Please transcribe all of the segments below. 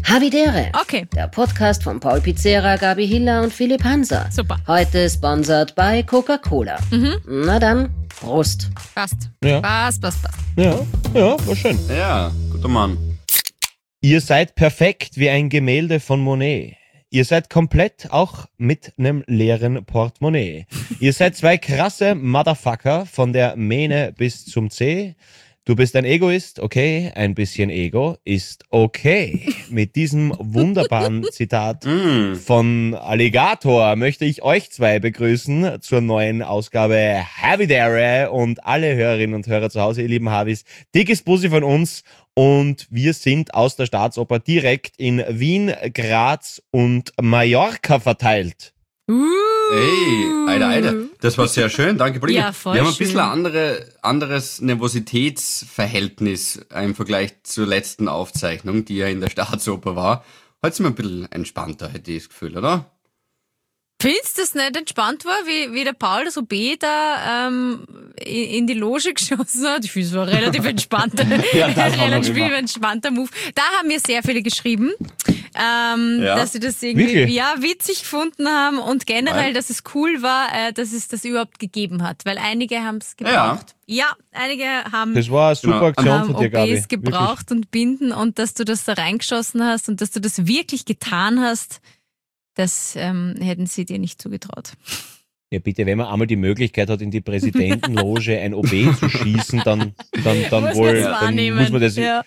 Havidere. Okay. Der Podcast von Paul Pizzera, Gabi Hiller und Philipp Hanser. Super. Heute sponsert bei Coca-Cola. Na dann, Prost. Passt. Ja. Passt. Ja, war schön. Ja, guter Mann. Ihr seid perfekt wie ein Gemälde von Monet. Ihr seid komplett, auch mit einem leeren Portemonnaie. Ihr seid zwei krasse Motherfucker von der Mähne bis zum C. Du bist ein Egoist, okay, ein bisschen Ego ist okay. Mit diesem wunderbaren Zitat von Alligator möchte ich euch zwei begrüßen zur neuen Ausgabe Havidere und alle Hörerinnen und Hörer zu Hause, ihr lieben Havis. Dickes Bussi von uns und wir sind aus der Staatsoper direkt in Wien, Graz und Mallorca verteilt. Hey, Alter, das war sehr schön, danke Brigitte. Ja, voll Wir haben ein schön. bisschen anderes Nervositätsverhältnis im Vergleich zur letzten Aufzeichnung, die ja in der Staatsoper war. Heute sind wir ein bisschen entspannter, hätte ich das Gefühl, oder? Findest du das nicht entspannt war, wie der Paul das OB da in die Loge geschossen hat? Ich finde, es war relativ entspannt. Ja, das war noch relativ immer. entspannter Move. Da haben mir sehr viele geschrieben, dass sie das irgendwie Wirklich? witzig gefunden haben und generell, Weil? dass es cool war, dass es das überhaupt gegeben hat. Weil einige haben es gebraucht. Ja, einige haben Das war eine super Aktion haben von dir, Gabi. OBs gebraucht und Binden und dass du das da reingeschossen hast und dass du das wirklich getan hast, das hätten sie dir nicht zugetraut. Ja, bitte, wenn man einmal die Möglichkeit hat, in die Präsidentenloge ein OB zu schießen, dann Muss wohl, man's dann wahrnehmen. muss man das, Ja.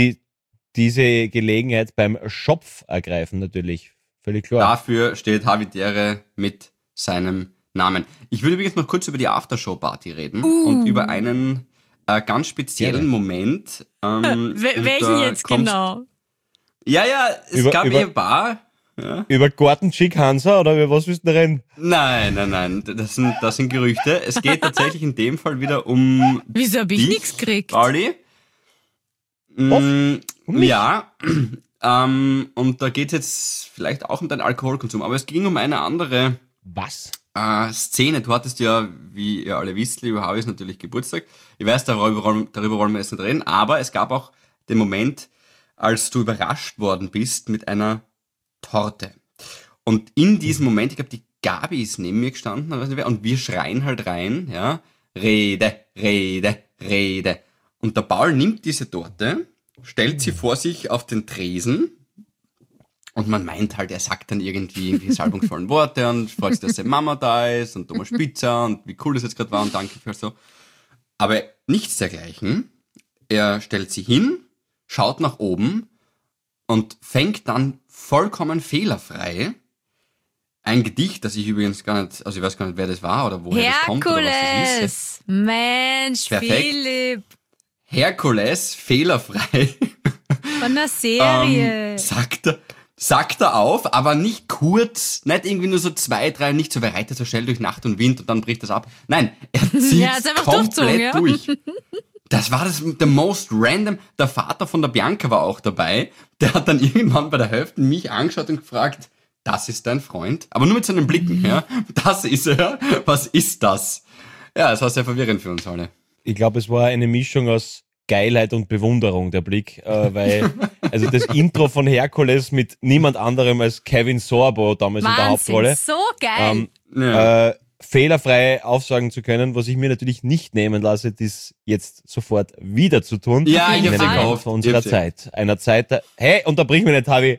diese Gelegenheit beim Schopf ergreifen, natürlich. Völlig klar. Dafür steht Havidere mit seinem Namen. Ich würde übrigens noch kurz über die Aftershow-Party reden und über einen ganz speziellen Moment. Welchen jetzt genau? Ja, es Über- gab über- ein paar. Über Gordon Chick Hansa oder über was willst du reden? Nein, das sind Gerüchte. Es geht tatsächlich in dem Fall wieder um Wieso habe ich dich, nichts gekriegt? Pauli. mich? Ja, und da geht es jetzt vielleicht auch um deinen Alkoholkonsum, aber es ging um eine andere Was? Szene. Du hattest ja, wie ihr alle wisst, lieber Havis, natürlich Geburtstag. Ich weiß, darüber wollen wir jetzt nicht reden, aber es gab auch den Moment, als du überrascht worden bist mit einer Torte. Und in diesem Moment, ich glaube, die Gabi ist neben mir gestanden, weiß nicht wer, und wir schreien halt rein, ja, Rede. Und der Paul nimmt diese Torte, stellt sie vor sich auf den Tresen und man meint halt, er sagt dann irgendwie salbungsvollen Worte und freut sich, dass seine Mama da ist und Thomas Pizza und wie cool das jetzt gerade war und danke für so. Aber nichts dergleichen. Er stellt sie hin, schaut nach oben und fängt dann vollkommen fehlerfrei ein Gedicht, das ich übrigens gar nicht, also ich weiß gar nicht, wer das war oder woher das kommt oder was das ist. Herkules! Mensch, Perfekt. Philipp! Herkules, fehlerfrei, Von der Serie. sagt er auf, aber nicht kurz, nicht irgendwie nur so 2, 3, nicht so, wer reitet so schnell durch Nacht und Wind und dann bricht das ab. Nein, er zieht Ja, ist einfach durchgezogen, komplett ja. durch. Das war the most random. Der Vater von der Bianca war auch dabei. Der hat dann irgendwann bei der Hälfte mich angeschaut und gefragt, das ist dein Freund? Aber nur mit seinen Blicken, ja. Das ist er. Was ist das? Ja, es war sehr verwirrend für uns alle. Ich glaube, es war eine Mischung aus Geilheit und Bewunderung, der Blick, weil also das Intro von Herkules mit niemand anderem als Kevin Sorbo damals in der Wahnsinn, Hauptrolle. so geil. Ja. Fehlerfrei aufsagen zu können, was ich mir natürlich nicht nehmen lasse, das jetzt sofort wieder zu tun. Ja, ich in hab's einem ja Land gehofft. von unserer Ich hab's ja. Zeit. Einer Zeit der... Hey, unterbrich mich nicht, Havi.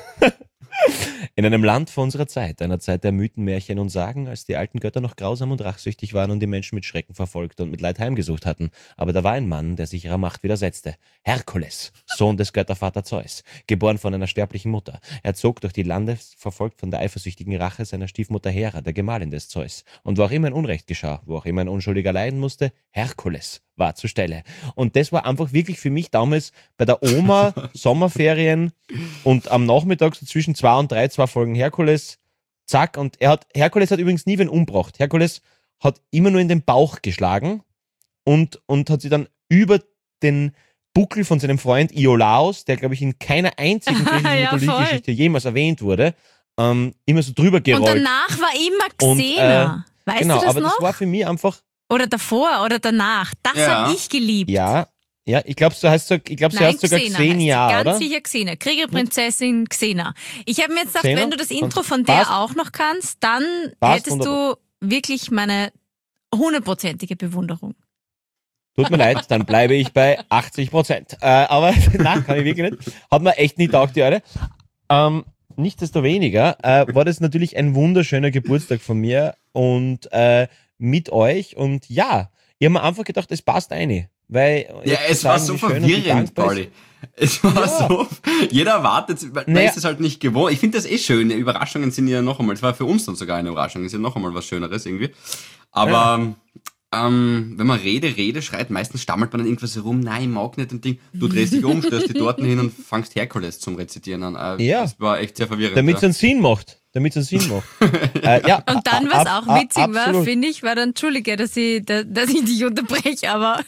In einem Land vor unserer Zeit, einer Zeit der Mythen, Märchen und Sagen, als die alten Götter noch grausam und rachsüchtig waren und die Menschen mit Schrecken verfolgt und mit Leid heimgesucht hatten. Aber da war ein Mann, der sich ihrer Macht widersetzte. Herkules, Sohn des Göttervater Zeus, geboren von einer sterblichen Mutter. Er zog durch die Lande, verfolgt von der eifersüchtigen Rache seiner Stiefmutter Hera, der Gemahlin des Zeus. Und wo auch immer ein Unrecht geschah, wo auch immer ein Unschuldiger leiden musste, Herkules war zur Stelle. Und das war einfach wirklich für mich damals bei der Oma Sommerferien und am Nachmittag so zwischen 2 und 3, 2 Folgen Herkules, zack. Und Herkules hat übrigens nie wen umgebracht. Herkules hat immer nur in den Bauch geschlagen und hat sie dann über den Buckel von seinem Freund Iolaos, der glaube ich in keiner einzigen griechischen Ja, Mythologiegeschichte jemals erwähnt wurde, immer so drüber gerollt. Und danach war immer Und, Xena. Weißt genau, du das aber noch? das war für mich einfach, Oder davor oder danach. Das Ja. habe ich geliebt. ja, Ja, ich glaube, sie heißt sogar Xenia, heißt sie. oder? Ganz sicher Xenia. Kriegerprinzessin Xena. Ich habe mir jetzt gedacht, Xena? wenn du das Intro von Passt. der auch noch kannst, dann Passt, hättest du wirklich meine 100%ige Bewunderung. Tut mir leid, dann bleibe ich bei 80%. Aber nein, kann ich wirklich nicht. Hat mir echt nicht taugt, die Eure. Nichtsdestoweniger war das natürlich ein wunderschöner Geburtstag von mir und mit euch. Und ja, ich habe mir einfach gedacht, es passt eine. Weil Ja, es war so verwirrend, Pauli. Es war so, jeder erwartet, weil ist es halt nicht gewohnt. Ich finde das schön. Überraschungen sind ja noch einmal, es war für uns dann sogar eine Überraschung, ist ja noch einmal was Schöneres irgendwie. Aber wenn man Rede schreit, meistens stammelt man dann irgendwas herum, nein, ich mag nicht ein Ding. Du drehst dich um, stößt die Torten hin und fangst Herkules zum Rezitieren an. Das war echt sehr verwirrend. Damit es einen Sinn macht. Ja. Und dann, was auch witzig war, finde ich, war dann, Entschuldige, dass ich dich unterbreche, aber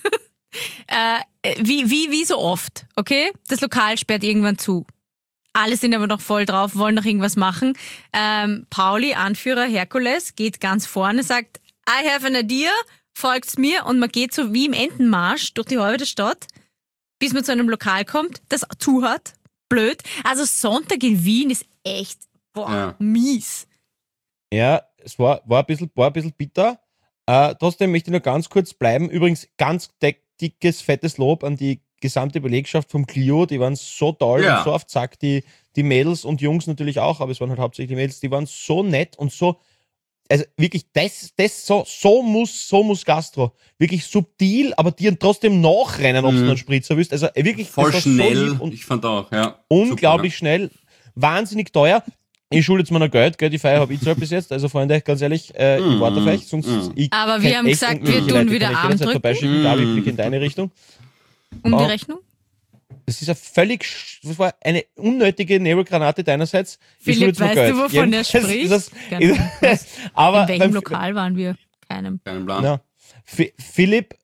wie so oft, okay? Das Lokal sperrt irgendwann zu. Alle sind aber noch voll drauf, wollen noch irgendwas machen. Pauli, Anführer Herkules, geht ganz vorne, sagt, I have an idea, folgt's mir, und man geht so wie im Entenmarsch durch die halbe Stadt, bis man zu einem Lokal kommt, das zu hat. Blöd. Also Sonntag in Wien ist echt mies. Ja, es war ein bisschen bitter. Trotzdem möchte ich noch ganz kurz bleiben. Übrigens, ganz dickes, fettes Lob an die gesamte Belegschaft vom Clio. Die waren so toll und so auf Zack. Die Mädels und Jungs natürlich auch, aber es waren halt hauptsächlich die Mädels. Die waren so nett und so. Also wirklich, so muss Gastro. Wirklich subtil, aber dir trotzdem nachrennen, ob du einen Spritzer willst. Also wirklich voll schnell. So und ich fand auch, unglaublich schnell. Wahnsinnig teuer. Ich schulde jetzt mal noch Geld, die Feier habe ich zahlt bis jetzt. Also Freunde, ganz ehrlich, ich warte auf euch. Aber wir haben gesagt, wir tun wieder Arm drücken. Gabi, ich blicke in deine Richtung. Um die Rechnung? Das ist das war eine unnötige Nebelgranate deinerseits. Philipp, weißt du, wovon er spricht? Aber in welchem Lokal waren wir? Keinem Plan. Ja. Philipp,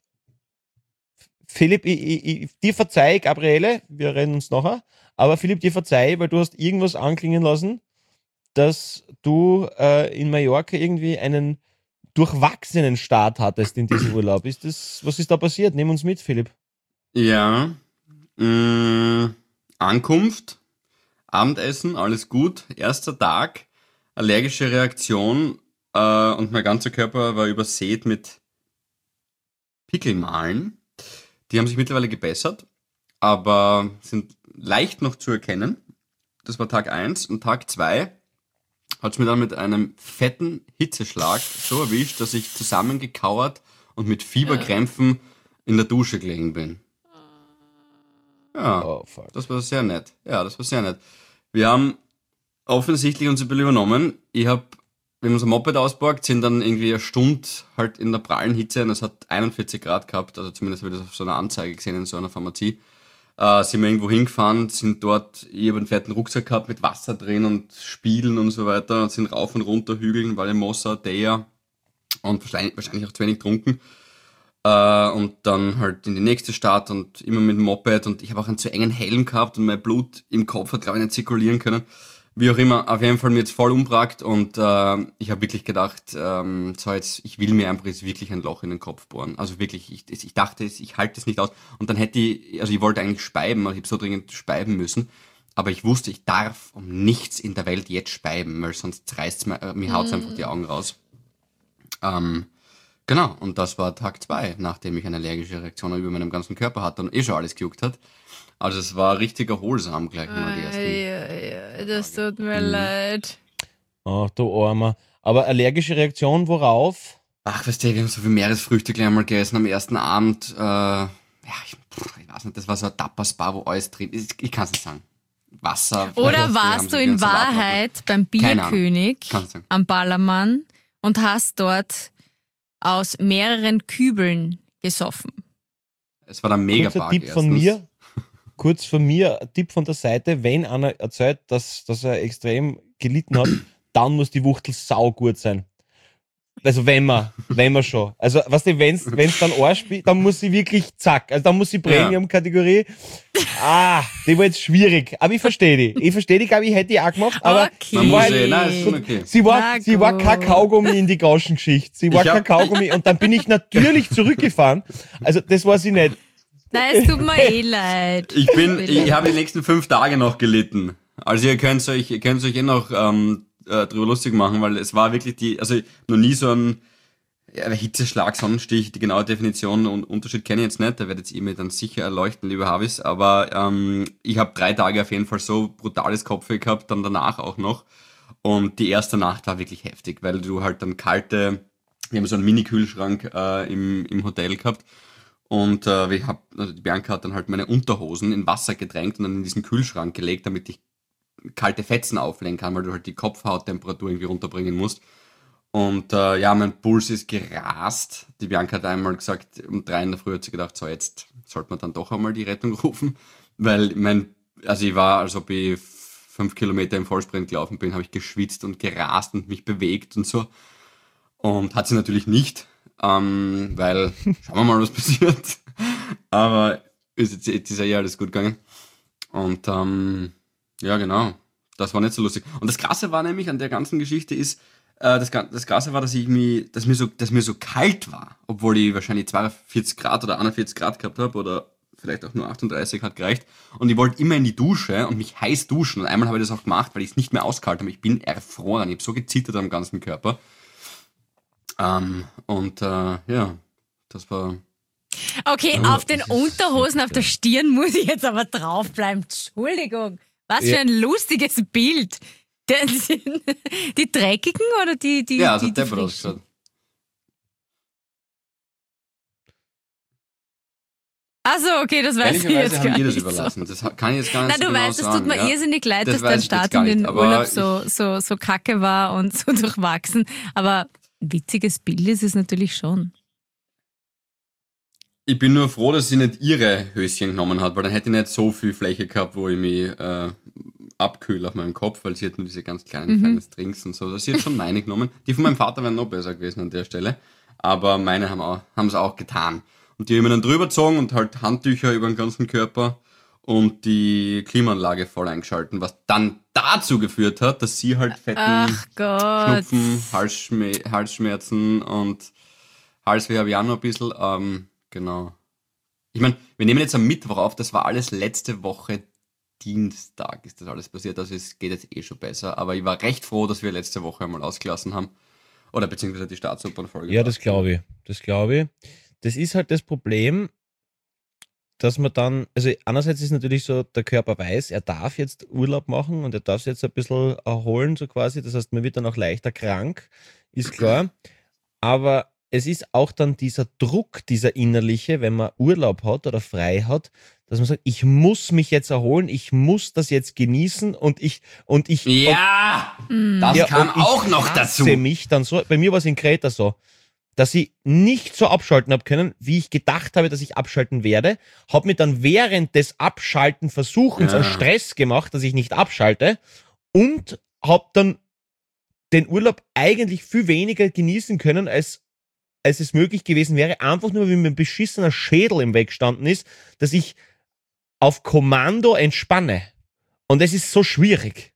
ich dir verzeih, Gabriele, wir reden uns nachher, aber Philipp, dir verzeih, weil du hast irgendwas anklingen lassen, dass du in Mallorca irgendwie einen durchwachsenen Start hattest in diesem Urlaub. Was ist da passiert? Nimm uns mit, Philipp. Ja, Ankunft, Abendessen, alles gut. Erster Tag, allergische Reaktion und mein ganzer Körper war übersät mit Pickelmalen. Die haben sich mittlerweile gebessert, aber sind leicht noch zu erkennen. Das war Tag 1 und Tag 2 hat es mir dann mit einem fetten Hitzeschlag so erwischt, dass ich zusammengekauert und mit Fieberkrämpfen in der Dusche gelegen bin. Ja, das war sehr nett. Wir haben offensichtlich unser Bild übernommen. Wir haben unser Moped ausgeborgt, sind dann irgendwie eine Stunde halt in der prallen Hitze, und es hat 41 Grad gehabt, also zumindest habe ich das auf so einer Anzeige gesehen in so einer Pharmazie. Sind wir irgendwo hingefahren, sind dort, ich habe einen fetten Rucksack gehabt mit Wasser drin und Spiegeln und so weiter, sind rauf und runter Hügeln, Vallemossa, Deja und wahrscheinlich auch zu wenig getrunken. Und dann halt in die nächste Stadt und immer mit dem Moped, und ich habe auch einen zu engen Helm gehabt und mein Blut im Kopf hat, glaube ich, nicht zirkulieren können. Wie auch immer, auf jeden Fall mir jetzt voll umgebracht, und ich habe wirklich gedacht, ich will mir einfach jetzt wirklich ein Loch in den Kopf bohren. Also wirklich, ich dachte, ich halte es nicht aus. Und dann ich wollte eigentlich speiben, also ich habe so dringend speiben müssen, aber ich wusste, ich darf um nichts in der Welt jetzt speiben, weil sonst reißt mir haut's einfach die Augen raus. Genau, und das war Tag 2, nachdem ich eine allergische Reaktion über meinem ganzen Körper hatte und schon alles gejuckt hat. Also es war richtig erholsam gleich mal die ersten. Das tut mir leid. Ach, du Armer. Aber allergische Reaktion, worauf? Ach, weißt du, wir haben so viel Meeresfrüchte gleich mal gegessen am ersten Abend. Ich weiß nicht, das war so ein Tapas-Bar, wo alles drin ist. Ich kann es nicht sagen. Wasser. Oder warst du in Wahrheit beim Bierkönig am Ballermann und hast dort aus mehreren Kübeln gesoffen? Es war der Megapark. Kurz von mir, ein Tipp von der Seite: Wenn einer erzählt, dass er extrem gelitten hat, dann muss die Wuchtel saugut sein. Also wenn man schon. Also weißt du, wenn's dann anspielt, dann muss sie wirklich zack. Also dann muss sie Premium-Kategorie. Die war jetzt schwierig. Aber ich verstehe die, glaube ich, hätte ich auch gemacht. Aber sie war kein Kaugummi in die Gauschengeschichte. Sie war kein Kaugummi, und dann bin ich natürlich zurückgefahren. Also das war sie nicht. Nein, es tut mir leid. Ich habe die nächsten 5 Tage noch gelitten. Also ihr könnt euch noch drüber lustig machen, weil es war wirklich noch nie so ein Hitzeschlag, Sonnenstich, die genaue Definition und Unterschied kenne ich jetzt nicht, da werdet ihr mir dann sicher erleuchten, lieber Havis, aber ich habe 3 Tage auf jeden Fall so brutales Kopfweh gehabt, dann danach auch noch, und die erste Nacht war wirklich heftig, weil du halt dann wir haben so einen Mini-Kühlschrank im Hotel gehabt, und die Bianca hat dann halt meine Unterhosen in Wasser getränkt und dann in diesen Kühlschrank gelegt, damit ich kalte Fetzen auflegen kann, weil du halt die Kopfhauttemperatur irgendwie runterbringen musst. Und mein Puls ist gerast. Die Bianca hat einmal gesagt, um 3 in der Früh hat sie gedacht, so jetzt sollte man dann doch einmal die Rettung rufen. Weil ich war, als ob ich 5 Kilometer im Vollsprint gelaufen bin, habe ich geschwitzt und gerast und mich bewegt und so. Und hat sie natürlich nicht, weil schauen wir mal, was passiert. Aber jetzt ist ja alles gut gegangen. Und genau, das war nicht so lustig. Und das Krasse war nämlich an der ganzen Geschichte ist, das Krasse war, dass mir so kalt war, obwohl ich wahrscheinlich 42 Grad oder 41 Grad gehabt habe oder vielleicht auch nur 38 hat gereicht. Und ich wollte immer in die Dusche und mich heiß duschen. Und einmal habe ich das auch gemacht, weil ich es nicht mehr ausgehalten habe. Ich bin erfroren. Ich habe so gezittert am ganzen Körper. Das war... Okay, auf den Unterhosen, auf der Stirn muss ich jetzt aber draufbleiben. Entschuldigung. Was für ein lustiges Bild. Die dreckigen oder die Ja, also die deppert frischen? ausgeschaut. Achso, okay, das weiß ich jetzt Ehrlicherweise gar haben ihr das nicht überlassen. Das kann ich jetzt gar nicht Nein, so du genau weißt, es sagen. tut mir irrsinnig leid, Das dass weiß dein ich Start jetzt gar in den nicht, aber Urlaub so kacke war und so durchwachsen. Aber ein witziges Bild ist es natürlich schon. Ich bin nur froh, dass sie nicht ihre Höschen genommen hat, weil dann hätte ich nicht so viel Fläche gehabt, wo ich mich abkühle auf meinem Kopf, weil sie hat nur diese ganz kleinen feinen Strings und so. Sie hat schon meine genommen. Die von meinem Vater wären noch besser gewesen an der Stelle. Aber meine haben es auch getan. Und die haben mir dann drüber gezogen und halt Handtücher über den ganzen Körper und die Klimaanlage voll eingeschalten, was dann dazu geführt hat, dass sie halt fetten Ach Gott. Schnupfen, Halsschmerzen und Halsweh habe ich auch noch ein bisschen. Genau. Ich meine, wir nehmen jetzt am Mittwoch auf, das war alles letzte Woche Dienstag ist das alles passiert, also es geht jetzt schon besser, aber ich war recht froh, dass wir letzte Woche einmal ausgelassen haben. Oder beziehungsweise die Staatsopernfolge. Ja, das glaube ich. Das ist halt das Problem, dass man dann, also einerseits ist natürlich so, der Körper weiß, er darf jetzt Urlaub machen und er darf sich jetzt ein bisschen erholen, so quasi. Das heißt, man wird dann auch leichter krank, ist klar. Aber es ist auch dann dieser Druck, dieser innerliche, wenn man Urlaub hat oder frei hat, dass man sagt, ich muss mich jetzt erholen, ich muss das jetzt genießen und ich Ja, das kam auch noch dazu. Mich dann so, bei mir war es in Kreta so, dass ich nicht so abschalten habe können, wie ich gedacht habe, dass ich abschalten werde, habe mir dann während des Abschalten-Versuchens einen Stress gemacht, dass ich nicht abschalte und habe dann den Urlaub eigentlich viel weniger genießen können, als es möglich gewesen wäre, einfach nur, wie mir ein beschissener Schädel im Weg gestanden ist, dass ich auf Kommando entspanne. Und es ist so schwierig.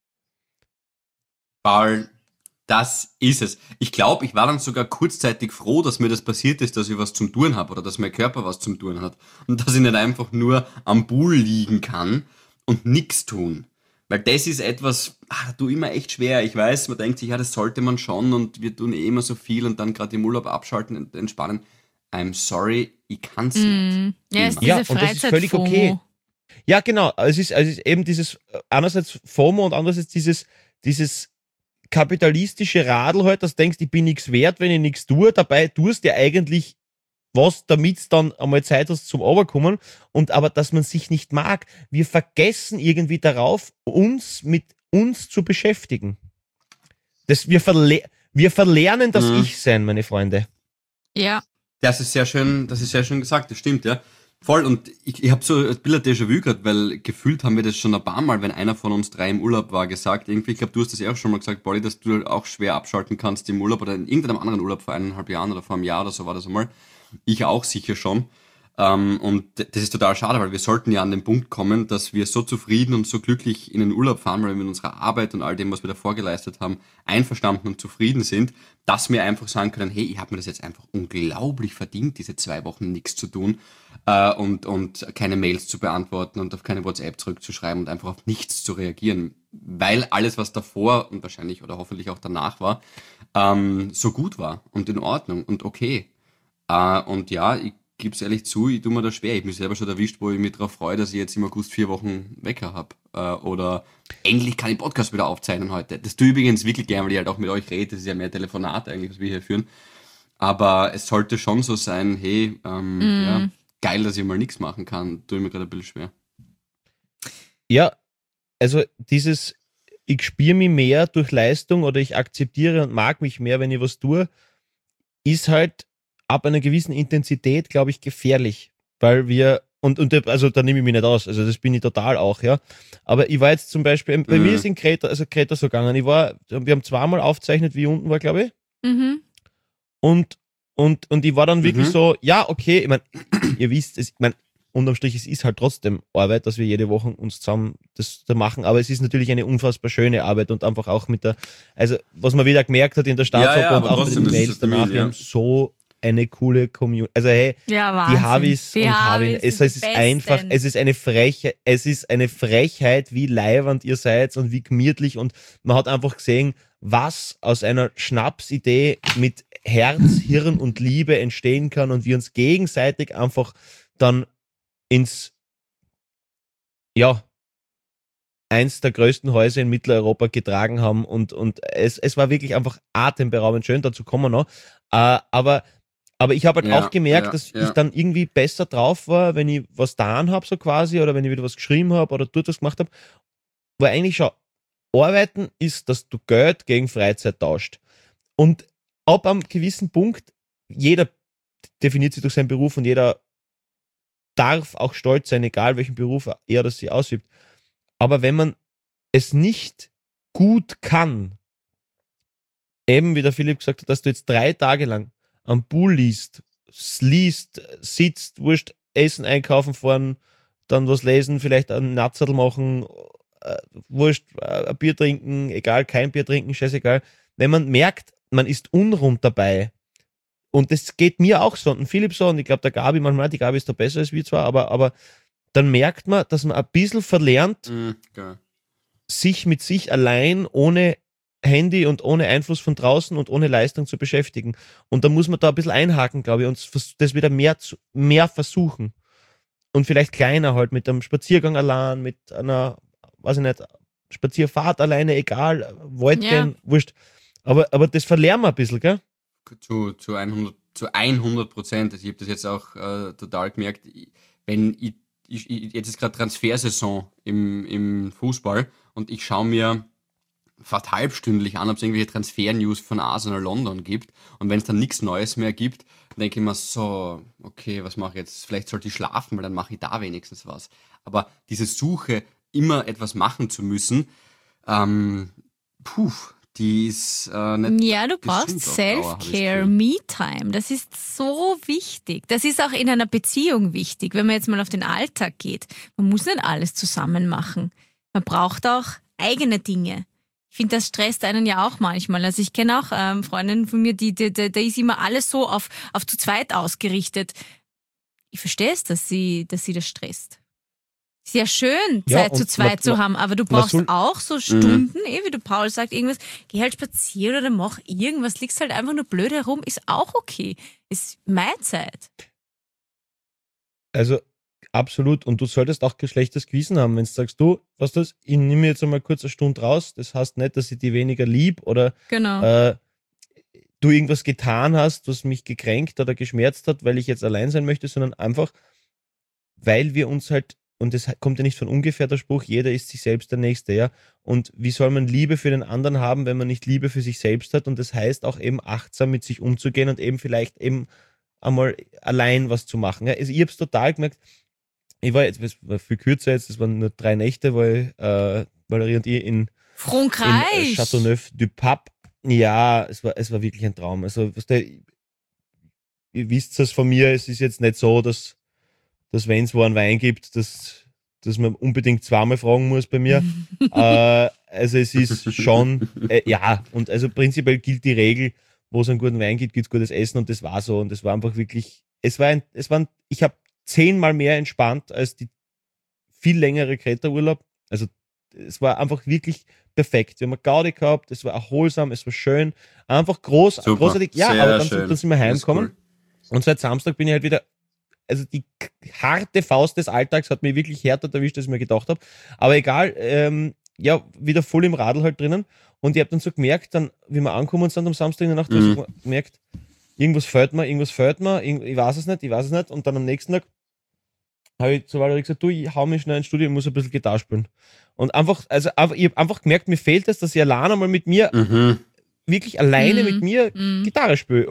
Paul, das ist es. Ich glaube, ich war dann sogar kurzzeitig froh, dass mir das passiert ist, dass ich was zum Tun habe oder dass mein Körper was zum Tun hat. Und dass ich nicht einfach nur am Pool liegen kann und nichts tun. Weil das ist etwas, da tue ich immer echt schwer. Ich weiß, man denkt sich, ja, das sollte man schon und wir tun eh immer so viel und dann gerade im Urlaub abschalten und entspannen. I'm sorry, ich kann's nicht. Ja, ist Ja, diese und das ist völlig Freizeit-FOMO. okay. Ja, genau. Es ist eben dieses, einerseits FOMO und andererseits dieses kapitalistische Radl halt, dass du denkst, ich bin nichts wert, wenn ich nichts tue. Dabei tust du ja eigentlich was, damit es dann einmal Zeit hast zum Overkommen. Und aber, dass man sich nicht mag. Wir vergessen irgendwie darauf, uns mit uns zu beschäftigen. Wir verlernen das Ich-Sein, meine Freunde. Ja. Das ist sehr schön gesagt, das stimmt, ja. Voll, und ich habe so ein bisschen Déjà-vu gehabt, weil gefühlt haben wir das schon ein paar Mal, wenn einer von uns 3 im Urlaub war, gesagt. Irgendwie, ich glaube, du hast das ja auch schon mal gesagt, Polly, dass du auch schwer abschalten kannst im Urlaub oder in irgendeinem anderen Urlaub vor 1,5 Jahren oder vor einem Jahr oder so war das einmal. Ich auch sicher schon. Und das ist total schade, weil wir sollten ja an den Punkt kommen, dass wir so zufrieden und so glücklich in den Urlaub fahren, weil wir mit unserer Arbeit und all dem, was wir davor geleistet haben, einverstanden und zufrieden sind, dass wir einfach sagen können, hey, ich habe mir das jetzt einfach unglaublich verdient, diese 2 Wochen nichts zu tun und keine Mails zu beantworten und auf keine WhatsApp zurückzuschreiben und einfach auf nichts zu reagieren, weil alles, was davor und wahrscheinlich oder hoffentlich auch danach war, so gut war und in Ordnung und okay. Und ja, ich gebe es ehrlich zu, ich tue mir das schwer. Ich habe mich selber schon erwischt, wo ich mich darauf freue, dass ich jetzt im August 4 Wochen Wecker habe. Oder endlich kann ich Podcast wieder aufzeichnen heute. Das tue ich übrigens wirklich gerne, weil ich halt auch mit euch rede. Das ist ja mehr Telefonat eigentlich, was wir hier führen. Aber es sollte schon so sein, hey, ja, geil, dass ich mal nichts machen kann. Tue ich mir gerade ein bisschen schwer. Ja, also dieses, ich spüre mich mehr durch Leistung oder ich akzeptiere und mag mich mehr, wenn ich was tue, ist halt ab einer gewissen Intensität, glaube ich, gefährlich. Weil wir, also da nehme ich mich nicht aus, also das bin ich total auch, ja. Aber ich war jetzt zum Beispiel, bei mir ist in Kreta so gegangen, wir haben 2-mal aufgezeichnet, wie ich unten war, glaube ich. Und ich war dann wirklich so, ja, okay, ich meine, ihr wisst, ich meine, unterm Strich, es ist halt trotzdem Arbeit, dass wir jede Woche uns zusammen das da machen, aber es ist natürlich eine unfassbar schöne Arbeit und einfach auch mit der, also was man wieder gemerkt hat in der Staatsoper und auch mit den Mails danach, wir haben so eine coole Community, also hey, ja, die Harvis und Harvin, es ist einfach, es ist eine Frechheit, wie leiwand ihr seid und wie gemütlich und man hat einfach gesehen, was aus einer Schnapsidee mit Herz, Hirn und Liebe entstehen kann und wir uns gegenseitig einfach dann ins, ja, eins der größten Häuser in Mitteleuropa getragen haben und es war wirklich einfach atemberaubend schön, dazu kommen wir noch. Aber ich habe halt auch gemerkt, dass ich dann irgendwie besser drauf war, wenn ich was getan habe, so quasi, oder wenn ich wieder was geschrieben habe oder dort was gemacht habe. Weil eigentlich schon, Arbeiten ist, dass du Geld gegen Freizeit tauscht. Und ab einem gewissen Punkt, jeder definiert sich durch seinen Beruf und jeder darf auch stolz sein, egal welchen Beruf er oder sie ausübt. Aber wenn man es nicht gut kann, eben wie der Philipp gesagt hat, dass du jetzt 3 Tage lang am Pool liest, sitzt, wurscht, essen, einkaufen fahren, dann was lesen, vielleicht einen Natzerl machen, wurscht, ein Bier trinken, egal, kein Bier trinken, scheißegal. Wenn man merkt, man ist unrund dabei, und das geht mir auch so, und Philipp so, und ich glaube, der Gabi manchmal, die Gabi ist da besser als wir zwar, aber dann merkt man, dass man ein bisschen verlernt, sich mit sich allein, ohne Handy und ohne Einfluss von draußen und ohne Leistung zu beschäftigen. Und da muss man da ein bisschen einhaken, glaube ich, und das wieder mehr versuchen. Und vielleicht kleiner halt, mit einem Spaziergang allein, mit einer, weiß ich nicht, Spazierfahrt alleine, egal, Wald gehen, wurscht. Aber das verlernen wir ein bisschen, gell? Zu 100%. Also ich habe das jetzt auch total gemerkt, wenn ich jetzt ist gerade Transfersaison im Fußball und ich schaue mir fast halbstündlich an, ob es irgendwelche Transfer-News von Arsenal London gibt, und wenn es dann nichts Neues mehr gibt, denke ich mir so, okay, was mache ich jetzt? Vielleicht sollte ich schlafen, weil dann mache ich da wenigstens was. Aber diese Suche, immer etwas machen zu müssen, die ist nicht. Ja, du brauchst Self-Care, Me-Time. Das ist so wichtig. Das ist auch in einer Beziehung wichtig, wenn man jetzt mal auf den Alltag geht. Man muss nicht alles zusammen machen. Man braucht auch eigene Dinge. Ich finde, das stresst einen ja auch manchmal. Also ich kenne auch Freundinnen von mir, da ist immer alles so auf zu zweit ausgerichtet. Ich verstehe es, dass sie das stresst. Ist ja schön, Zeit zu zweit zu haben, aber du brauchst auch so Stunden, wie du Paul sagt, irgendwas, geh halt spazieren oder mach irgendwas, liegst halt einfach nur blöd herum, ist auch okay. Ist meine Zeit. Also absolut, und du solltest auch kein schlechtes Gewissen haben, wenn du sagst, du, was das, ich nehme jetzt einmal kurz eine Stunde raus, das heißt nicht, dass ich die weniger lieb oder du irgendwas getan hast, was mich gekränkt oder geschmerzt hat, weil ich jetzt allein sein möchte, sondern einfach, weil wir uns halt, und das kommt ja nicht von ungefähr, der Spruch, jeder ist sich selbst der Nächste, ja. Und wie soll man Liebe für den anderen haben, wenn man nicht Liebe für sich selbst hat? Und das heißt auch eben achtsam mit sich umzugehen und eben vielleicht eben einmal allein was zu machen. Ja. Also ich habe es total gemerkt, ich war jetzt, das war viel kürzer jetzt, das waren nur 3 Nächte, weil Valerie und ich in Châteauneuf-du-Pape, ja, es war wirklich ein Traum. Also, ihr wisst es von mir, es ist jetzt nicht so, dass dass wenn es wo einen Wein gibt, dass man unbedingt zweimal fragen muss bei mir. Also es ist schon, ja, und also prinzipiell gilt die Regel, wo es einen guten Wein gibt, gibt es gutes Essen und das war so. Und das war einfach wirklich, ich habe 10-mal mehr entspannt als die viel längere Kreta-Urlaub. Also es war einfach wirklich perfekt. Wir haben eine Gaudi gehabt, es war erholsam, es war schön, einfach großartig. Ja, sehr aber dann schön. sind wir heimgekommen. Cool. Und seit Samstag bin ich halt wieder, also die harte Faust des Alltags hat mich wirklich härter erwischt, als ich mir gedacht habe. Aber egal, ja, wieder voll im Radl halt drinnen. Und ich habe dann so gemerkt, dann, wie wir angekommen sind am Samstag in der Nacht, habe ich gemerkt, irgendwas fehlt mir, ich weiß es nicht. Und dann am nächsten Tag habe ich zu Valerie gesagt, du, ich hau mich schnell ins Studio, ich muss ein bisschen Gitarre spielen. Und einfach, ich habe einfach gemerkt, mir fehlt es, dass ich alleine mal mit mir, wirklich alleine mit mir Gitarre spiele.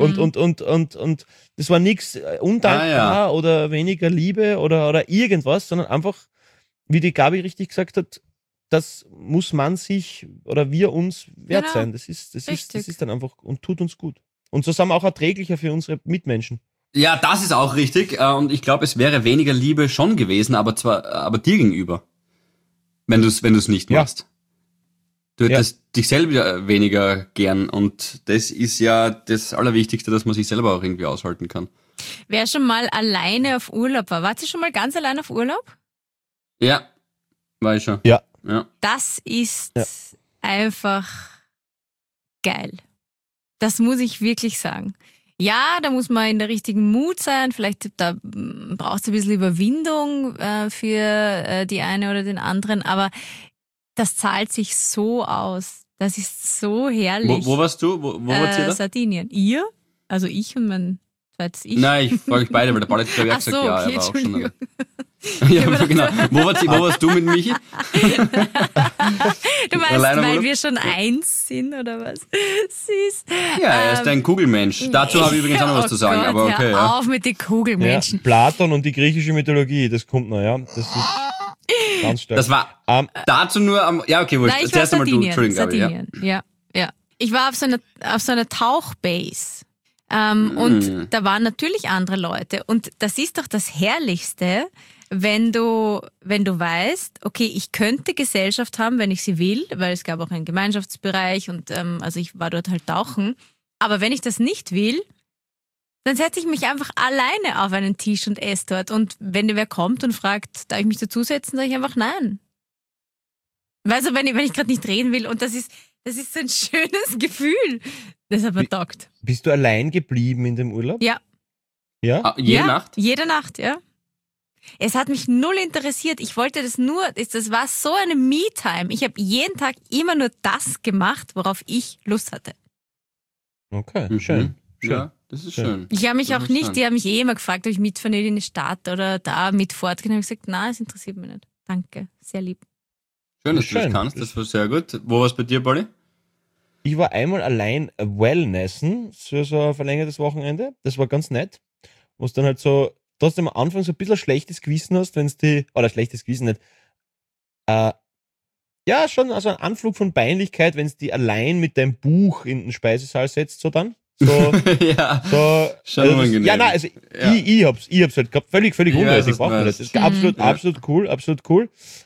Und das war nichts undankbar oder weniger Liebe oder irgendwas, sondern einfach, wie die Gabi richtig gesagt hat, das muss man sich oder wir uns wert sein. Das ist dann einfach und tut uns gut. Und so sind wir auch erträglicher für unsere Mitmenschen. Ja, das ist auch richtig. Und ich glaube, es wäre weniger Liebe schon gewesen, aber dir gegenüber. Wenn du es nicht machst. Du hättest dich selber weniger gern. Und das ist ja das Allerwichtigste, dass man sich selber auch irgendwie aushalten kann. Wer schon mal alleine auf Urlaub war, wart ihr schon mal ganz allein auf Urlaub? Ja, war ich schon. Ja. Das ist einfach geil. Das muss ich wirklich sagen. Ja, da muss man in der richtigen Mut sein. Vielleicht da braucht es ein bisschen Überwindung für die eine oder den anderen. Aber das zahlt sich so aus. Das ist so herrlich. Wo warst du? Wo wart ihr da? Sardinien. Ihr? Also ich und mein zweites Ich? Nein, ich frage euch beide, weil der Paul hat glaube ich auch gesagt, so, ja, okay, er war auch schon. Entschuldigung. Ja, genau. Wo warst du mit Michi? Du meinst, Alleine weil Urlaub? wir schon eins sind, oder was? Süß. Ja, er ist ein Kugelmensch. Dazu habe ich übrigens auch noch was zu sagen, Gott, aber okay. hör Ja. auf mit den Kugelmenschen. Ja, Platon und die griechische Mythologie, das kommt noch, ja. Das ist ganz stark. Das war dazu nur am. Ja, okay, wurscht. Nein, ich war Zuerst einmal du, Sardinien. Entschuldigung, Gabi, ja. Sardinien. Ja. Ich war auf so einer Tauchbase. Und da waren natürlich andere Leute. Und das ist doch das Herrlichste, wenn du weißt, okay, ich könnte Gesellschaft haben, wenn ich sie will, weil es gab auch einen Gemeinschaftsbereich und also ich war dort halt tauchen. Aber wenn ich das nicht will, dann setze ich mich einfach alleine auf einen Tisch und esse dort. Und wenn wer kommt und fragt, darf ich mich dazusetzen, sage ich einfach nein. Weißt du, wenn ich gerade nicht reden will und das ist so ein schönes Gefühl. Das hat mir taugt. Bist du allein geblieben in dem Urlaub? Ja. Ja? Jede Nacht? Jede Nacht, ja. Es hat mich null interessiert. Ich wollte das war so eine Me-Time. Ich habe jeden Tag immer nur das gemacht, worauf ich Lust hatte. Okay, schön. Ja, das ist schön. Ich habe mich Das auch ist nicht, schön. die haben mich immer gefragt, ob ich mitfahren will in die Stadt oder da mit fortgehen. Ich habe gesagt, nein, es interessiert mich nicht. Danke, sehr lieb. Schön, dass du das Schön. kannst. Das war sehr gut. Wo war es bei dir, Polly? Ich war einmal allein Wellnessen, so ein verlängertes Wochenende. Das war ganz nett. Wo es dann halt so, trotzdem am Anfang so ein bisschen schlechtes Gewissen hast, wenn es schlechtes Gewissen nicht. Ja, schon, also ein Anflug von Peinlichkeit, wenn es die allein mit deinem Buch in den Speisesaal setzt, so dann. So, Ja, so, schon unangenehm. ja, nein, also Ja. ich hab's halt gehabt, völlig Ja, unnötig, das braucht man weiß das. ich. Das ist absolut cool.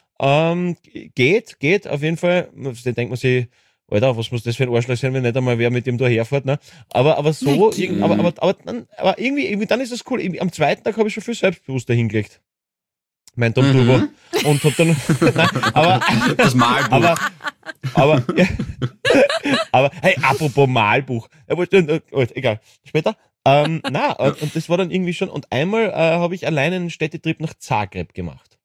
Geht, auf jeden Fall. Da denkt man sich, Alter, was muss das für ein Arschloch sein, wenn nicht einmal wer mit dem da herfährt, ne? Aber so, aber irgendwie, dann ist es cool. Am zweiten Tag habe ich schon viel selbstbewusster hingelegt. Mein Tom Turbo. Und hab dann, nein, aber, Das Malbuch. aber, hey, apropos Malbuch. Egal, später. Und das war dann irgendwie schon, und einmal habe ich alleine einen Städtetrip nach Zagreb gemacht.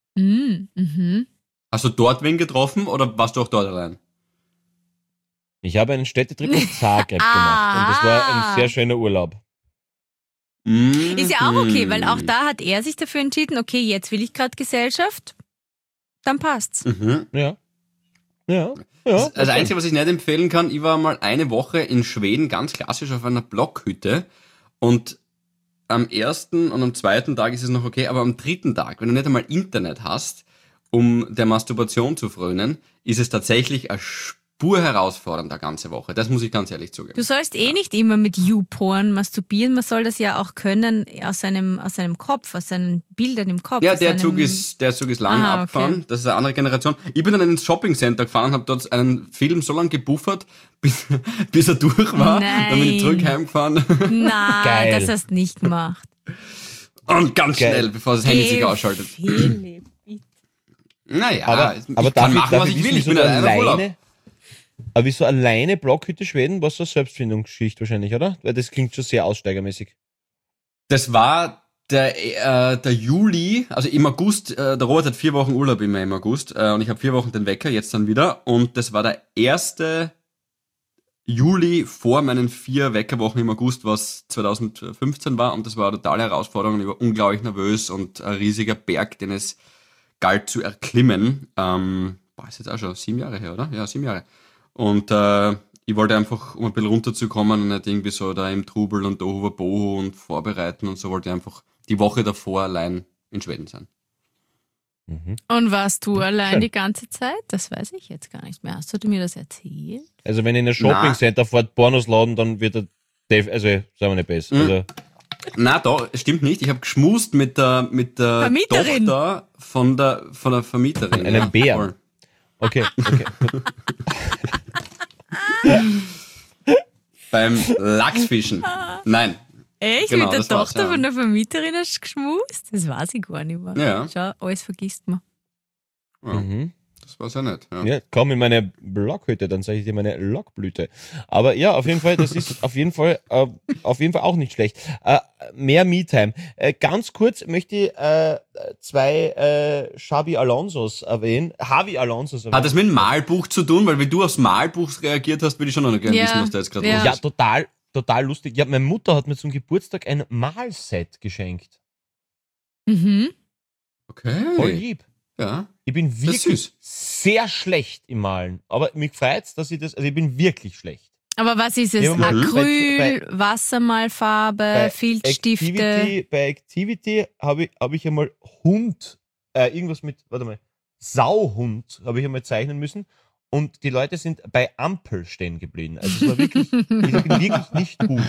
Hast du dort wen getroffen oder warst du auch dort allein? Ich habe einen Städtetrip nach Zagreb gemacht und das war ein sehr schöner Urlaub. Ist ja auch okay, weil auch da hat er sich dafür entschieden, okay, jetzt will ich gerade Gesellschaft, dann passt's. Ja. Ja. Das Einzige, was ich nicht empfehlen kann, ich war mal eine Woche in Schweden, ganz klassisch auf einer Blockhütte und am ersten und am zweiten Tag ist es noch okay, aber am dritten Tag, wenn du nicht einmal Internet hast, um der Masturbation zu frönen, ist es tatsächlich ein pur herausfordernd, eine ganze Woche. Das muss ich ganz ehrlich zugeben. Du sollst nicht immer mit YouPorn masturbieren, man soll das ja auch können aus seinem Kopf, aus seinen Bildern im Kopf. Ja, der Zug ist lang abgefahren. Okay. Das ist eine andere Generation. Ich bin dann ins Shoppingcenter gefahren, habe dort einen Film so lange gebuffert, bis er durch war. Nein. Dann bin ich zurück heimgefahren. Nein, Geil. das hast du nicht gemacht. Und ganz Geil. schnell, bevor das Handy sich ausschaltet. Philipp, bitte. Naja, Aber ich kann machen, was ich will. Ich bin alleine auf Urlaub. Aber wieso alleine Blockhütte Schweden? Was so eine Selbstfindungsgeschichte wahrscheinlich, oder? Weil das klingt schon sehr aussteigermäßig. Das war der Juli, also im August, der Robert hat 4 Wochen Urlaub immer im August und ich habe 4 Wochen den Wecker, jetzt dann wieder. Und das war der 1. Juli vor meinen 4 Weckerwochen im August, was 2015 war. Und das war eine totale Herausforderung. Ich war unglaublich nervös und ein riesiger Berg, den es galt zu erklimmen. Ist jetzt auch schon 7 Jahre her, oder? Ja, 7 Jahre. Und ich wollte einfach, um ein bisschen runterzukommen und nicht irgendwie so da im Trubel und Tohuwabohu und vorbereiten und so, wollte ich einfach die Woche davor allein in Schweden sein. Und warst du allein Schön. die ganze Zeit? Das weiß ich jetzt gar nicht mehr. Hast du mir das erzählt? Also wenn in ein Shoppingcenter fährt Pornos laden, dann wird er, also sagen wir nicht besser. Also, Na, da stimmt nicht. Ich habe geschmust mit der Vermieterin. Tochter von der Vermieterin. Einem Bär. voll. okay. Gut. Beim Lachsfischen. Nein. Echt? Genau, Mit der das war's, Tochter ja. von der Vermieterin hast du geschmust? Das weiß ich gar nicht mehr. Ja. Schau, alles vergisst man. Ja, Mhm. das war's ja nicht. Ja. Ja, komm in meine Blockhütte, dann zeige ich dir meine Lockblüte. Aber ja, auf jeden Fall, das ist auf jeden Fall auch nicht schlecht. Mehr Me-Time. Ganz kurz möchte ich 2 Xabi Alonsos erwähnen. Javi Alonsos erwähnen. Hat das mit dem Malbuch zu tun? Weil wie du aufs Malbuch reagiert hast, würde ich schon noch gerne Ja. wissen, was da jetzt gerade Ja. los Ja, ist. total lustig. Ja, meine Mutter hat mir zum Geburtstag ein Malset geschenkt. Mhm. Voll Okay. lieb. Ja. Ich bin ist wirklich süß. sehr schlecht im Malen. Aber mich freut's, dass ich ich bin wirklich schlecht. Aber was ist es? Ja, aber Acryl, Wassermalfarbe, Filzstifte. Bei Activity habe ich einmal Hund, irgendwas mit, warte mal, Sauhund habe ich einmal zeichnen müssen. Und die Leute sind bei Ampel stehen geblieben. Also es war wirklich, ich bin wirklich nicht gut.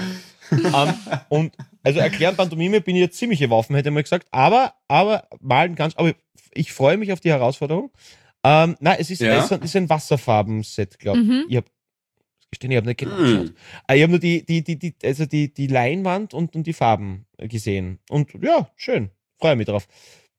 Und also erklären Pantomime bin ich jetzt ziemliche Waffen, hätte man gesagt. Aber malen ganz, aber ich freue mich auf die Herausforderung. Nein, es ist, Ja. es ist ein Wasserfarben-Set, glaube Mhm. ich. Ich habe nicht genau geschaut. Ich habe nur die Leinwand und die Farben gesehen. Und ja, schön. Freue mich drauf.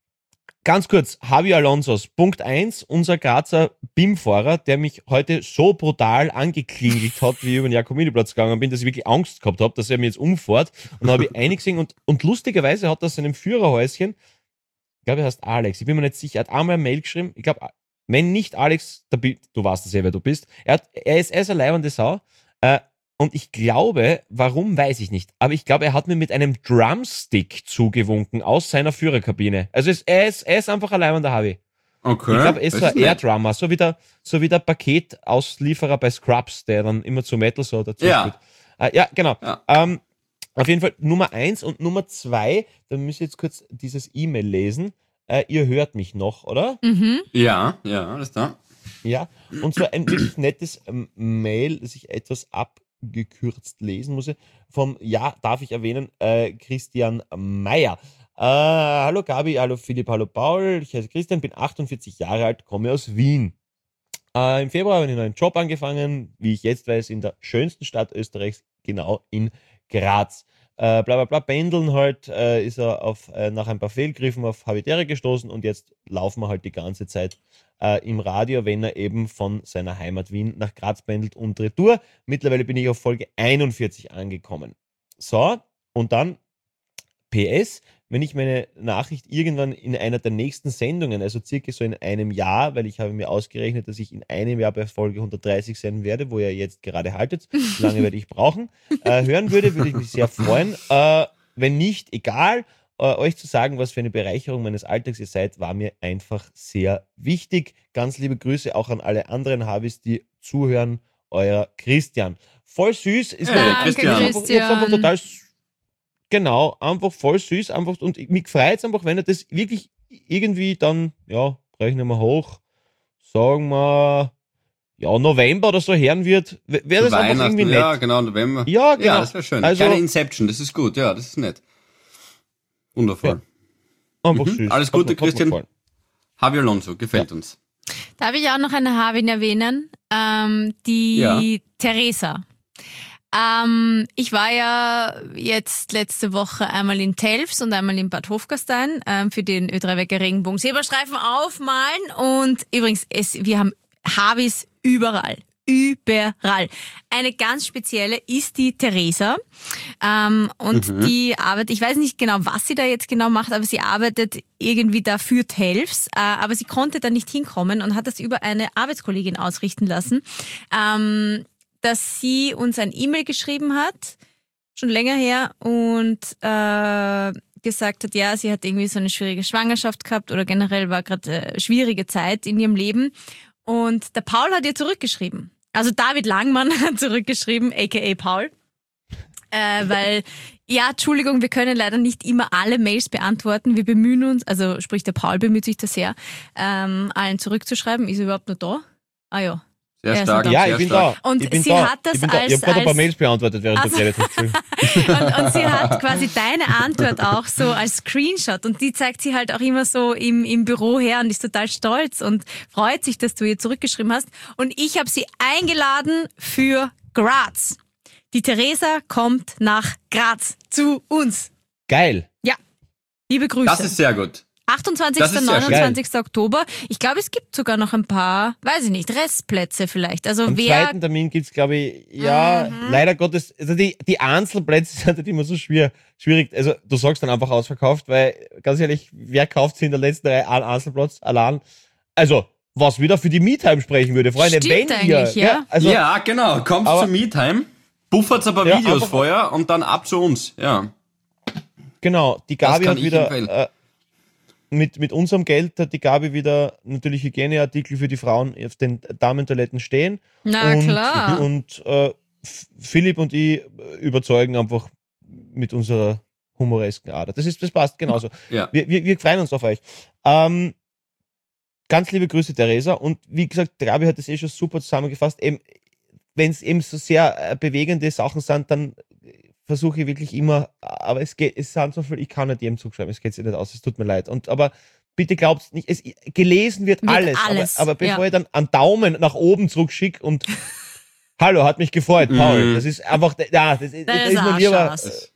Ganz kurz, Javi Alonsos, Punkt 1, unser Grazer BIM-Fahrer, der mich heute so brutal angeklingelt hat, wie ich über den Jakominiplatz gegangen bin, dass ich wirklich Angst gehabt habe, dass er mir jetzt umfährt. Und dann habe ich eingesehen und lustigerweise hat er seinem Führerhäuschen, ich glaube, er heißt Alex, ich bin mir nicht sicher, er hat einmal eine Mail geschrieben, ich glaube, wenn nicht Alex, du weißt es ja, wer du bist, er ist eine leibende Sau, und ich glaube, warum, weiß ich nicht, aber ich glaube, er hat mir mit einem Drumstick zugewunken aus seiner Führerkabine. Also er ist einfach ein leibender Javi. Okay. Ich glaube, er ist so Das ein nett. Air-Drummer, so wie der Paketauslieferer bei Scrubs, der dann immer zu Metal so dazu Ja. spielt. Ja, genau. Ja. Auf jeden Fall Nummer 1 und Nummer 2, da müsst ihr jetzt kurz dieses E-Mail lesen. Ihr hört mich noch, oder? Mhm. Ja, alles da. Ja. Und so ein wirklich nettes Mail, das ich etwas abgekürzt lesen muss. Vom, ja, darf ich erwähnen, Christian Meyer. Hallo Gabi, hallo Philipp, hallo Paul. Ich heiße Christian, bin 48 Jahre alt, komme aus Wien. Im Februar habe ich einen neuen Job angefangen, wie ich jetzt weiß, in der schönsten Stadt Österreichs, genau in Graz. Bla bla bla, pendeln halt, ist er nach ein paar Fehlgriffen auf Habitäre gestoßen und jetzt laufen wir halt die ganze Zeit im Radio, wenn er eben von seiner Heimat Wien nach Graz pendelt und retour. Mittlerweile bin ich auf Folge 41 angekommen. So, und dann PS, wenn ich meine Nachricht irgendwann in einer der nächsten Sendungen, also circa so in einem Jahr, weil ich habe mir ausgerechnet, dass ich in einem Jahr bei Folge 130 sein werde, wo ihr jetzt gerade haltet, so lange werde ich brauchen, hören würde ich mich sehr freuen. Wenn nicht, egal, euch zu sagen, was für eine Bereicherung meines Alltags ihr seid, war mir einfach sehr wichtig. Ganz liebe Grüße auch an alle anderen Habis, die zuhören. Euer Christian. Voll süß. Ist Ja, mir Christian. jetzt einfach total genau, einfach voll süß, einfach, und mich freut es einfach, wenn er das wirklich irgendwie dann, ja, rechnen wir hoch, sagen wir, November oder so hören wird, wäre das einfach irgendwie nett. Ja, genau, November. Ja, genau. Ja, das wäre schön. Also, Keine Inception, das ist gut. Ja, das ist nett. Wundervoll. einfach süß. Alles Gute, Hat mir Christian. gefallen. Javi Alonso, gefällt uns. Darf ich auch noch eine Havin erwähnen? Die Theresa. Ich war ja jetzt letzte Woche einmal in Telfs und einmal in Bad Hofgastein für den Ö3-Wecker Regenbogen-Zebrastreifen aufmalen. Und übrigens, wir haben Havis überall. Überall. Eine ganz spezielle ist die Theresa. Die arbeitet, ich weiß nicht genau, was sie da jetzt genau macht, aber sie arbeitet irgendwie da für Telfs. Aber sie konnte da nicht hinkommen und hat das über eine Arbeitskollegin ausrichten lassen, dass sie uns ein E-Mail geschrieben hat, schon länger her, und gesagt hat, ja, sie hat irgendwie so eine schwierige Schwangerschaft gehabt oder generell war gerade schwierige Zeit in ihrem Leben. Und der Paul hat ihr zurückgeschrieben. Also David Langmann hat zurückgeschrieben, a.k.a. Paul. Weil, ja, Entschuldigung, wir können leider nicht immer alle Mails beantworten. Wir bemühen uns, also sprich der Paul bemüht sich da sehr, allen zurückzuschreiben. Ist er überhaupt noch da? Ah ja. Sehr Er ist stark. noch Ja, sehr ich bin stark. da. Und ich bin sie da. hat das ich bin da. Ich habe gerade ein paar Mails beantwortet, während du geredet hast. und sie hat quasi deine Antwort auch so als Screenshot und die zeigt sie halt auch immer so im Büro her und ist total stolz und freut sich, dass du ihr zurückgeschrieben hast. Und ich habe sie eingeladen für Graz. Die Theresa kommt nach Graz zu uns. Geil. Ja, liebe Grüße. Das ist sehr gut. 28. Das ist sehr 29. Oktober. Ich glaube, es gibt sogar noch ein paar, weiß ich nicht, Restplätze vielleicht. Also Am zweiten Termin gibt's, glaube ich, leider Gottes, also die Einzelplätze sind halt immer so schwierig. Also du sagst dann einfach ausverkauft, weil, ganz ehrlich, wer kauft sich in der letzten Reihe einen Einzelplatz allein? Also, was wieder für die Me-Time sprechen würde, Freunde. Stimmt wenn ihr, eigentlich, ja. Also, Ja, genau. Kommt aber- zu MeTime, buffert ein paar Ja, Videos einfach- vorher und dann ab zu uns. Ja. genau, die Gabi kann hat ich wieder, empfehlen. mit unserem Geld hat die Gabi wieder natürlich Hygieneartikel für die Frauen auf den Damentoiletten stehen. Na klar. Und Philipp und ich überzeugen einfach mit unserer humoresken Ader. Das passt genauso. Ja. Wir freuen uns auf euch. Ganz liebe Grüße, Theresa. Und wie gesagt, der Gabi hat das schon super zusammengefasst. Wenn es eben so sehr bewegende Sachen sind, dann versuche ich wirklich immer, aber es sind so viel, ich kann nicht jedem zuschreiben, es geht sich nicht aus, es tut mir leid. Aber bitte glaubt nicht, gelesen wird alles. Aber bevor ich dann einen Daumen nach oben zurückschicke und hallo, hat mich gefreut, Paul. Das ist einfach, das ist mir lieber.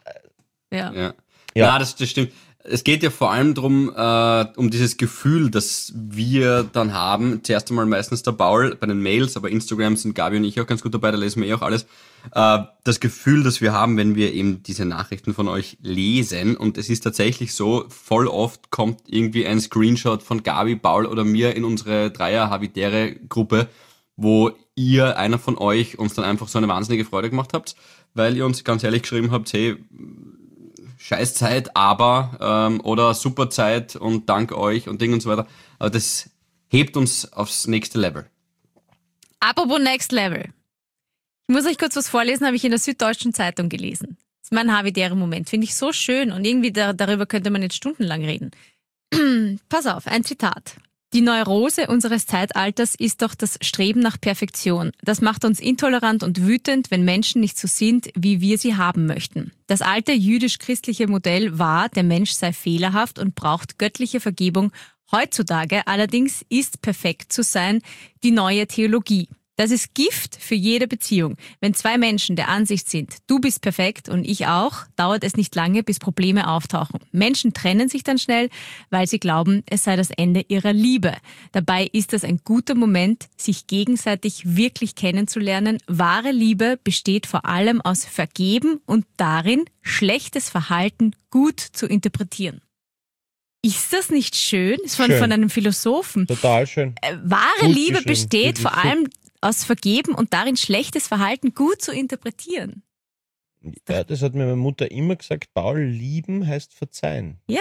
Ja. Ja, das stimmt. Es geht ja vor allem darum, um dieses Gefühl, das wir dann haben. Zuerst einmal meistens der Paul bei den Mails, aber Instagram sind Gabi und ich auch ganz gut dabei, da lesen wir auch alles. Das Gefühl, das wir haben, wenn wir eben diese Nachrichten von euch lesen. Und es ist tatsächlich so, voll oft kommt irgendwie ein Screenshot von Gabi, Paul oder mir in unsere Dreier-Habitäre-Gruppe, wo ihr, einer von euch, uns dann einfach so eine wahnsinnige Freude gemacht habt, weil ihr uns ganz ehrlich geschrieben habt, hey, Scheißzeit, aber oder super Zeit und dank euch und Ding und so weiter. Aber das hebt uns aufs nächste Level. Apropos Next Level. Ich muss euch kurz was vorlesen, habe ich in der Süddeutschen Zeitung gelesen. Das ist mein habitärer Moment. Finde ich so schön und irgendwie darüber könnte man jetzt stundenlang reden. Pass auf, ein Zitat. Die Neurose unseres Zeitalters ist doch das Streben nach Perfektion. Das macht uns intolerant und wütend, wenn Menschen nicht so sind, wie wir sie haben möchten. Das alte jüdisch-christliche Modell war, der Mensch sei fehlerhaft und braucht göttliche Vergebung. Heutzutage allerdings ist perfekt zu sein die neue Theologie. Das ist Gift für jede Beziehung. Wenn zwei Menschen der Ansicht sind, du bist perfekt und ich auch, dauert es nicht lange, bis Probleme auftauchen. Menschen trennen sich dann schnell, weil sie glauben, es sei das Ende ihrer Liebe. Dabei ist es ein guter Moment, sich gegenseitig wirklich kennenzulernen. Wahre Liebe besteht vor allem aus Vergeben und darin, schlechtes Verhalten gut zu interpretieren. Ist das nicht schön? Ist von einem Philosophen. Total schön. Wahre Gut Liebe geschrieben. besteht Wirklich vor allem aus Vergeben und darin schlechtes Verhalten gut zu interpretieren. Ja, das hat mir meine Mutter immer gesagt, Paul, lieben heißt verzeihen. Ja,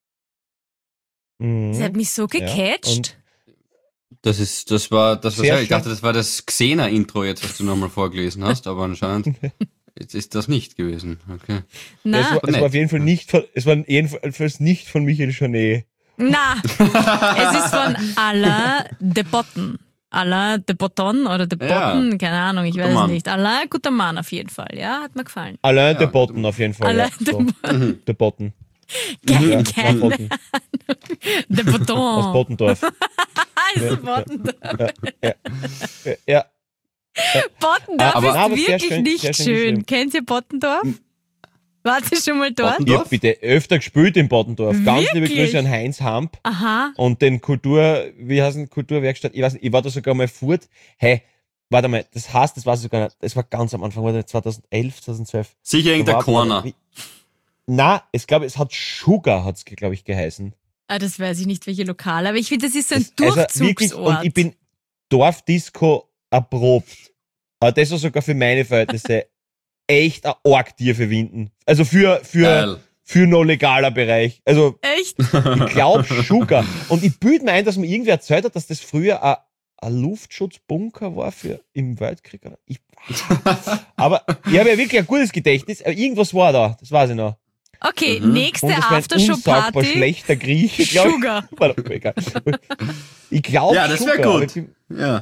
Mhm. das hat mich so gecatcht. Das war Sehr sehr, ich schön. dachte, das war das Xena-Intro jetzt, was du nochmal vorgelesen hast, aber anscheinend jetzt ist das nicht gewesen. Okay. Na, Es war auf jeden Fall jedenfalls nicht von Michael Janet. na, es ist von Alain de Botton. Alain de Botton oder de Botton, keine Ahnung, ich weiß es Mann. nicht. Alain, guter Mann auf jeden Fall, ja, hat mir gefallen. Alain de Botton auf jeden Fall. Alain Ja. So. De Botton. Keine Ja, Ahnung. De aus Botton. Bottendorf. Also Bottendorf. Ja. Bottendorf Aber- ist aber sehr wirklich schön- nicht sehr schön schön. geschrieben. Kennt ihr Bottendorf? Wart ihr schon mal dort? Bottendorf? Ich hab bitte öfter gespielt in Bottendorf. Ganz liebe Wirklich? Grüße an Heinz Hamp Aha. und den Kulturwerkstatt. Ich weiß nicht, ich war da sogar mal fort. Hey, warte mal, das heißt, das war sogar nicht, das war ganz am Anfang, war das 2011, 2012. Sicher irgendein Da war- Corner. Na, ich glaube, es hat Sugar, hat's glaube ich geheißen. Ah, das weiß ich nicht, welche Lokale, aber ich finde, das ist so ein Wirklich, Durchzugsort. und ich bin Dorfdisco erprobt. Aber das war sogar für meine Verhältnisse echt ein arg tiefe Winden. Also für Geil. noch legaler Bereich. Also Echt? ich glaube Sugar. Und ich bilde mir ein, dass mir irgendwer erzählt hat, dass das früher ein Luftschutzbunker war für im Weltkrieg. Aber ich habe ja wirklich ein gutes Gedächtnis. Aber irgendwas war da, das weiß ich noch. Okay, Und nächste das war ein unsagbar Aftershow-Party. schlechter Grieche, glaube Sugar. ich. War doch egal. Ich glaube Ja, das wär Sugar, aber gut. ich bin- Ja.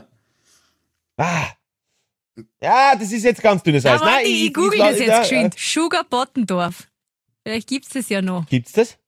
Ja, das ist jetzt ganz dünnes Eis. Aber warte, ich google das jetzt ja, geschwind. Sugar Bottendorf. Vielleicht gibt's das ja noch. Gibt's das?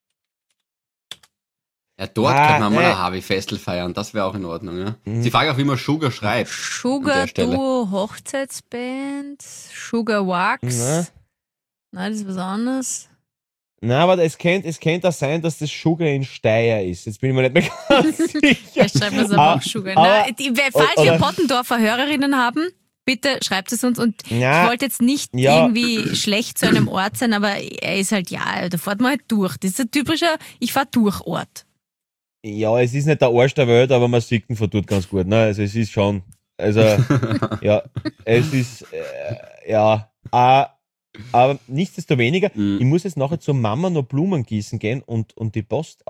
Ja, dort könnte man mal nee. ein Harvey-Festel feiern, das wäre auch in Ordnung, ja. Sie fragen auch, wie man Sugar schreibt. An Sugar der Stelle. Duo Hochzeitsband. Sugar Wax. Na? Nein, das ist was anderes. Na, aber es könnte auch sein, dass das Sugar in Steyr ist. Jetzt bin ich mir nicht mehr ganz sicher. Vielleicht schreiben wir es aber auch Sugar. aber- Falls wir oder- Bottendorfer Hörerinnen haben, bitte schreibt es uns. Und Ja, ich wollte jetzt nicht ja. irgendwie schlecht zu einem Ort sein, aber er ist halt, ja, da fährt man halt durch. Das ist ein typischer Ich fahr durch Ort. Ja, es ist nicht der Arsch der Welt, aber man sieht ihn von dort ganz gut. Ne? Also es ist schon, also ja, es ist, ja, aber nichtsdestoweniger, ich muss jetzt nachher zur Mama noch Blumen gießen gehen und die Post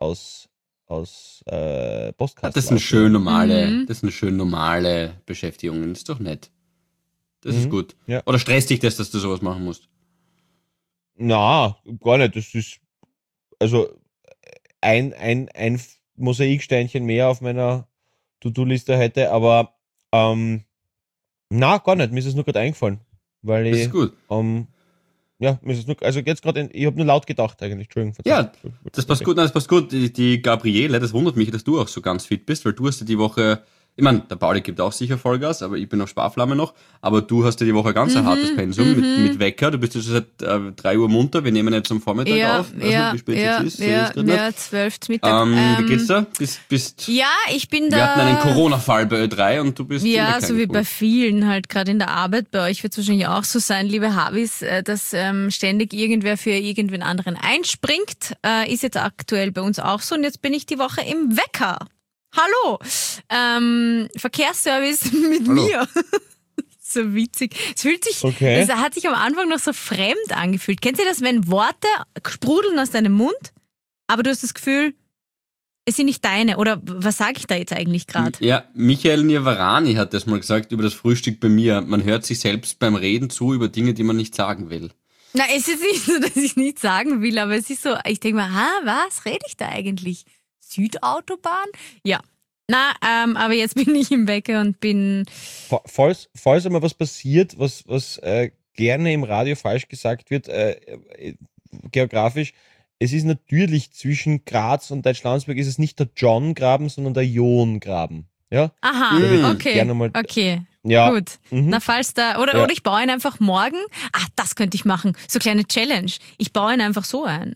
Postkasten. Das ist eine schön normale, Mhm. das ist eine schön normale Beschäftigung. Das ist doch nett. Das ist gut. Ja. Oder stresst dich das, dass du sowas machen musst? Na, gar nicht. Das ist also ein Mosaiksteinchen mehr auf meiner To-Do-Liste heute, aber na, gar nicht. Mir ist es nur gerade eingefallen. Weil Das ich ist gut. ja, mir ist es nur, also jetzt gerade, ich habe nur laut gedacht eigentlich. Entschuldigung. Ja, das passt gut. Nein, das passt gut. Die Gabriele, das wundert mich, dass du auch so ganz fit bist, weil du hast ja die Woche, ich meine, der Pauli gibt auch sicher Vollgas, aber ich bin auf Sparflamme noch, aber du hast ja die Woche ganz ein hartes Pensum mit Wecker. Du bist ja schon seit 3 Uhr munter. Wir nehmen jetzt am Vormittag Ja, auf. Weiß nicht, ja, wie spät ja, es ist. Sehe ich grad nicht. ja, 12 Mittag. Wie geht's da? Ja, ich bin da. Wir hatten einen Corona-Fall bei Ö3 und du bist in Ja, der so wie bei Kleinigkeit. vielen halt gerade in der Arbeit. Bei euch wird es wahrscheinlich auch so sein, liebe Havis, dass ständig irgendwer für irgendwen anderen einspringt. Ist jetzt aktuell bei uns auch so. Und jetzt bin ich die Woche im Wecker. Hallo! Verkehrsservice mit Hallo. mir. So witzig. Es fühlt sich, Okay. es hat sich am Anfang noch so fremd angefühlt. Kennt ihr das, wenn Worte sprudeln aus deinem Mund, aber du hast das Gefühl, es sind nicht deine? Oder was sage ich da jetzt eigentlich gerade? Ja, Michael Nirvarani hat das mal gesagt über das Frühstück bei mir. Man hört sich selbst beim Reden zu über Dinge, die man nicht sagen will. Na, es ist nicht so, dass ich nichts sagen will, aber es ist so, ich denke mal, was rede ich da eigentlich? Südautobahn? Ja. Na, aber jetzt bin ich im Wecker und bin, Falls einmal was passiert, was gerne im Radio falsch gesagt wird, geografisch, es ist natürlich zwischen Graz und Deutschlandsberg ist es nicht der John-Graben, sondern der John-Graben. Ja? aha, Da würde ich okay, gerne mal- okay, Ja. gut. Mhm. Na, falls da, oder Ja. ich baue ihn einfach morgen, das könnte ich machen, so kleine Challenge. Ich baue ihn einfach so ein.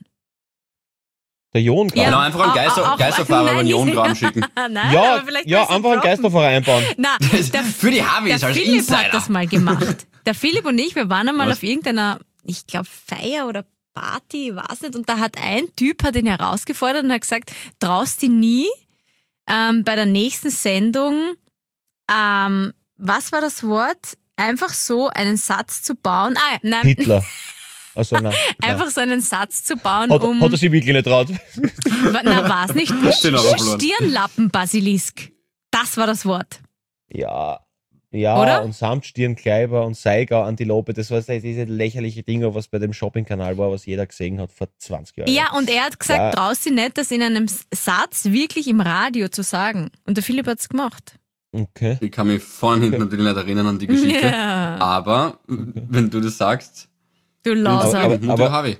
Der John-Graben. Genau, einfach einen Geisterfahrer über den Iongraben schicken. Nein, Ja, aber vielleicht ja, kannst du einfach einen droppen. Geisterfahrer einbauen. Na, Für die Havis Der als Philipp Insider. hat das mal gemacht. Der Philipp und ich, wir waren einmal Was? auf irgendeiner, ich glaube, Feier oder Party, weiß nicht, und da hat ein Typ hat ihn herausgefordert und hat gesagt, traust dich nie bei der nächsten Sendung, was war das Wort? Einfach so einen Satz zu bauen. Nein, Hitler. Also, nein. einfach so einen Satz zu bauen, Hat er sich wirklich nicht traut. na, war's nicht? Stimmt, aber verloren. Stirnlappenbasilisk. Das war das Wort. Ja, Oder? und Samtstirnkleiber und Saiga, Antilope, das war diese lächerliche Dinger, was bei dem Shopping-Kanal war, was jeder gesehen hat vor 20 Jahren. Ja, und er hat gesagt, Ja. traust dich nicht, das in einem Satz wirklich im Radio zu sagen. Und der Philipp hat's gemacht. Okay. Ich kann mich vorne und hinten natürlich nicht erinnern an die Geschichte. Ja. Aber wenn du das sagst, Du Lauser. Aber- Harvey.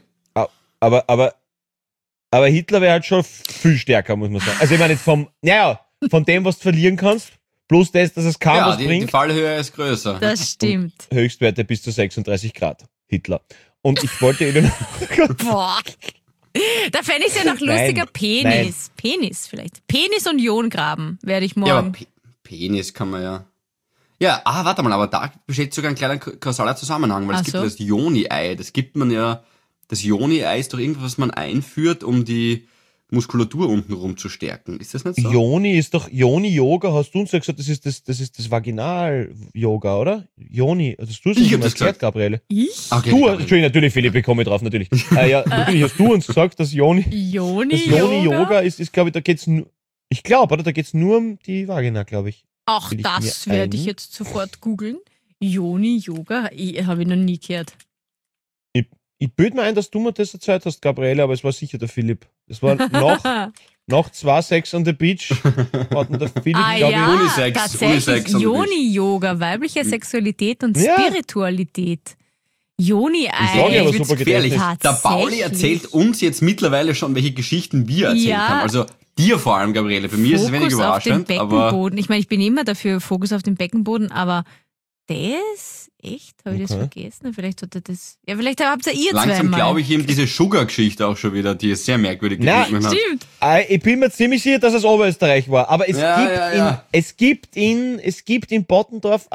Aber Hitler wäre halt schon viel stärker, muss man sagen. Also ich meine jetzt von dem, was du verlieren kannst, plus das, dass es kaum Ja, was die bringt, Fallhöhe ist größer. Das stimmt. Höchstwerte bis zu 36 Grad. Hitler. Und ich wollte eben... Boah. Da fände ich es ja noch lustiger. Nein. Penis vielleicht. Penis und Iongraben werde ich Ja, aber morgen. Penis kann man ja. Ja, warte mal, aber da besteht sogar ein kleiner kausaler Zusammenhang, weil es Ach gibt so. ja das Joni-Ei. Das gibt man ja. Das Joni-Ei ist doch irgendwas, was man einführt, um die Muskulatur untenrum zu stärken. Ist das nicht so? Joni ist doch Joni-Yoga, hast du uns ja gesagt, das ist das Vaginal-Yoga, oder? Joni, also hast du es Ich uns hab mal das erklärt, gesagt. Gabriele? Ich? Okay, Du, Gabriele. Entschuldigung, natürlich, Philipp, ich komme drauf, natürlich. Ja, natürlich hast du uns gesagt, dass Joni-Yoga? Joni-Yoga ist, glaube ich, da geht's nur, ich glaube, oder? Da geht's nur um die Vagina, glaube ich. Auch Will ich das mir werde ich ein- jetzt sofort googeln. Joni-Yoga? Habe ich noch nie gehört. Ich bilde mir ein, dass du mir das erzählt hast, Gabriele, aber es war sicher der Philipp. Das war nach 2 Sex on the Beach, hatten der Philipp, Ah glaube ja, Unisex tatsächlich. on the Joni-Yoga, weibliche Sexualität und Ja. Spiritualität. Joni-Ei. sage ich aber Wird's super gefährlich. gedächtnis. Der Pauli Tatsächlich. erzählt uns jetzt mittlerweile schon, welche Geschichten wir erzählt Ja. haben. Also dir vor allem, Gabriele. Bei mir ist es wenig Fokus auf den überraschend, aber Beckenboden. Ich meine, ich bin immer dafür, Fokus auf den Beckenboden, aber das, echt? Habe ich das Okay. vergessen? Vielleicht sollte das. Ja, vielleicht habt ihr langsam zweimal. glaube ich ihm diese Sugar-Geschichte auch schon wieder, die ist sehr merkwürdig Na, gewidmet hat. Stimmt. Ich bin mir ziemlich sicher, dass es Oberösterreich war, aber es gibt in Bottendorf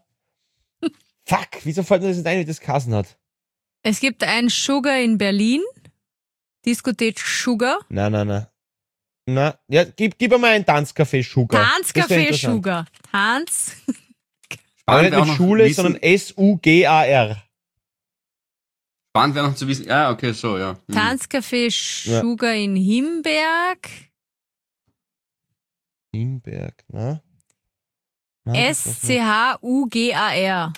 fuck, wieso fällt mir das nicht ein, wie das geheißen hat? Es gibt ein Sugar in Berlin. Diskothek Sugar. Na, ja, gib einmal ein Tanzcafé Sugar. Das wär Tanzcafé interessant. Sugar. Tanz. Aber Spannend nicht wäre auch mit noch Schule, wissen- sondern S-U-G-A-R. Spannend wäre noch zu wissen, ja, okay, so, ja. Tanzcafé Sugar in Himberg. Himberg, na? S-C-H-U-G-A-R.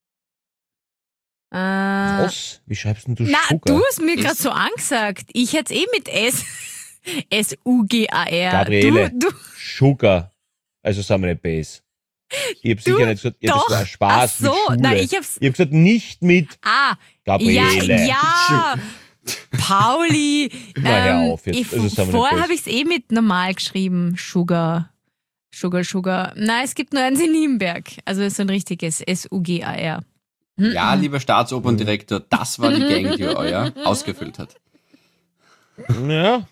Was? Wie schreibst denn du Na, Sugar? du hast mir gerade so angesagt. Ich hätte es mit S. S-U-G-A-R. Gabriele. Du, Sugar. Also sagen wir nicht Base. Ich hab sicher nicht gesagt, ja, das doch. war ein Spaß Ach so, mit Schule. nein, ich hab's. Ich hab gesagt, nicht mit Ja, Gabriele. ja. Pauli. Na, hör auf jetzt. Also, sagen wir vorher nicht habe ich es mit normal geschrieben. Sugar. Nein, es gibt nur eins in Nürnberg. Also es ist ein richtiges S-U-G-A-R. Ja, lieber Staatsoperndirektor, das war die Gang, die euer ausgefüllt hat. Ja.